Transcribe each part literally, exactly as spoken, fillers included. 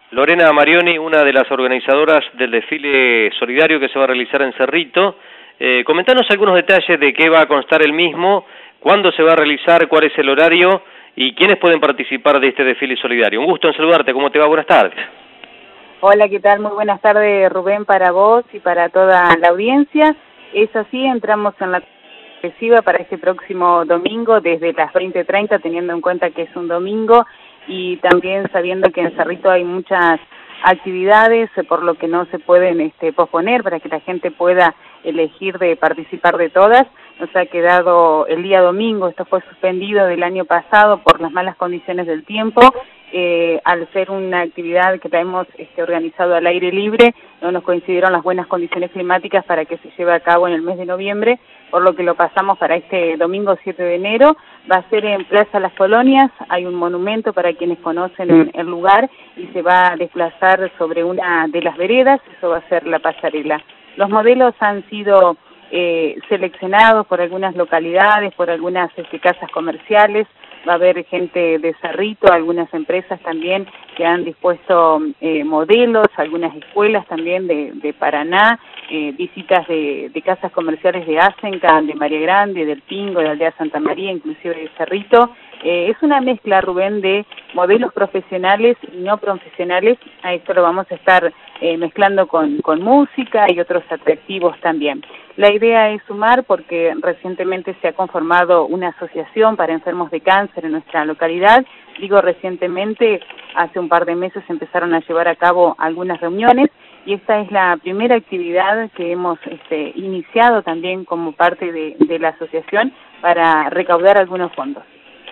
Lorena Marioni, una de las organizadoras del desfile solidario que se va a realizar en Cerrito. Eh, comentanos algunos detalles de qué va a constar el mismo, cuándo se va a realizar, cuál es el horario y quiénes pueden participar de este desfile solidario. Un gusto en saludarte, ¿cómo te va? Buenas tardes. Hola, ¿qué tal? Muy buenas tardes, Rubén, para vos y para toda la audiencia. Es así, entramos en la progresiva para este próximo domingo desde las veinte treinta, teniendo en cuenta que es un domingo y también sabiendo que en Cerrito hay muchas actividades, por lo que no se pueden este, posponer para que la gente pueda elegir de participar de todas. Nos ha quedado el día domingo, esto fue suspendido del año pasado por las malas condiciones del tiempo. Eh, al ser una actividad que la hemos este, organizado al aire libre, no nos coincidieron las buenas condiciones climáticas para que se lleve a cabo en el mes de noviembre, por lo que lo pasamos para este domingo siete de enero. Va a ser en Plaza Las Colonias, hay un monumento para quienes conocen el lugar y se va a desplazar sobre una de las veredas, eso va a ser la pasarela. Los modelos han sido eh, seleccionados por algunas localidades, por algunas este, casas comerciales. Va a haber gente de Cerrito, algunas empresas también que han dispuesto eh, modelos, algunas escuelas también de, de Paraná, eh, visitas de, de casas comerciales de Asenca, de María Grande, del Pingo, de Aldea Santa María, inclusive de Cerrito. Eh, es una mezcla, Rubén, de modelos profesionales y no profesionales. A esto lo vamos a estar eh, mezclando con, con música y otros atractivos también. La idea es sumar porque recientemente se ha conformado una asociación para enfermos de cáncer en nuestra localidad. Digo recientemente, hace un par de meses empezaron a llevar a cabo algunas reuniones y esta es la primera actividad que hemos este, iniciado también como parte de, de la asociación para recaudar algunos fondos.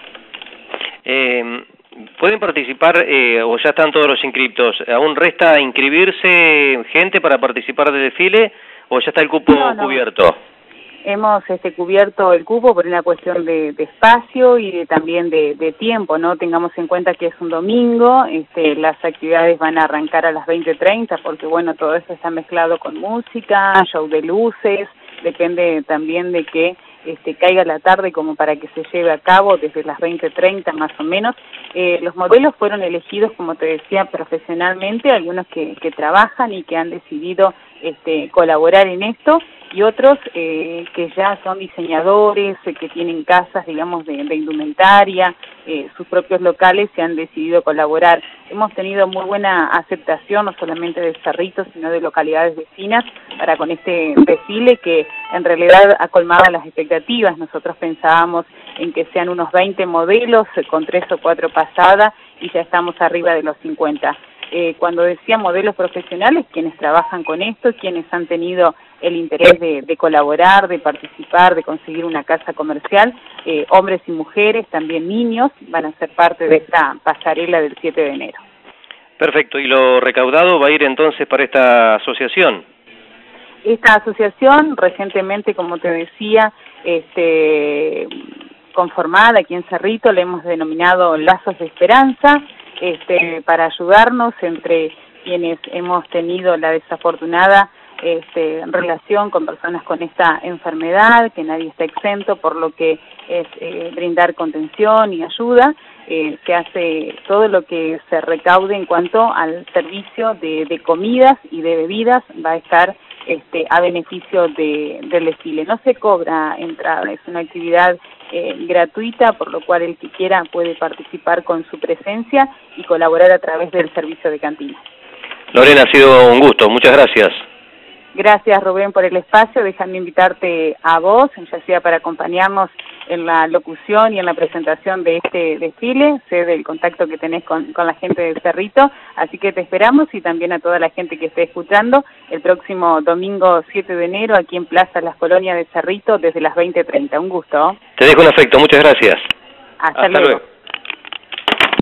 Eh, ¿Pueden participar eh, o ya están todos los inscriptos? ¿Aún resta inscribirse gente para participar del desfile o ya está el cupo no, no. cubierto? Hemos este, cubierto el cupo por una cuestión de, de espacio y de, también de, de tiempo, ¿no? Tengamos en cuenta que es un domingo, este, las actividades van a arrancar a las veinte treinta porque, bueno, todo esto está mezclado con música, show de luces, depende también de que este, caiga la tarde como para que se lleve a cabo desde las veinte treinta más o menos. Eh, los modelos fueron elegidos, como te decía, profesionalmente, algunos que, que trabajan y que han decidido este, colaborar en esto, y otros eh, que ya son diseñadores, eh, que tienen casas, digamos, de, de indumentaria, eh, sus propios locales, se han decidido colaborar. Hemos tenido muy buena aceptación, no solamente de Cerrito, sino de localidades vecinas, para con este desfile que en realidad ha colmado las expectativas. Nosotros pensábamos en que sean unos veinte modelos, eh, con tres o cuatro pasadas, y ya estamos arriba de los cincuenta. Eh, cuando decía modelos profesionales, quienes trabajan con esto, quienes han tenido el interés de, de colaborar, de participar, de conseguir una casa comercial, eh, hombres y mujeres, también niños, van a ser parte de esta pasarela del siete de enero. Perfecto, ¿y lo recaudado va a ir entonces para esta asociación? Esta asociación, recientemente, como te decía, este, conformada aquí en Cerrito, le hemos denominado Lazos de Esperanza, Este, para ayudarnos entre quienes hemos tenido la desafortunada este, relación con personas con esta enfermedad, que nadie está exento, por lo que es eh, brindar contención y ayuda. Eh, se hace todo lo que se recaude en cuanto al servicio de, de comidas y de bebidas, va a estar este, a beneficio de, del desfile. No se cobra entrada, es una actividad Eh, gratuita, por lo cual el que quiera puede participar con su presencia y colaborar a través del servicio de cantina. Lorena, ha sido un gusto, muchas gracias. Gracias, Rubén, por el espacio. Déjame invitarte a vos, ya sea para acompañarnos en la locución y en la presentación de este desfile. Sé del contacto que tenés con, con la gente del Cerrito, así que te esperamos, y también a toda la gente que esté escuchando el próximo domingo siete de enero aquí en Plaza Las Colonias de Cerrito desde las veinte treinta. Un gusto. Te dejo un afecto, muchas gracias. Hasta, Hasta luego. luego.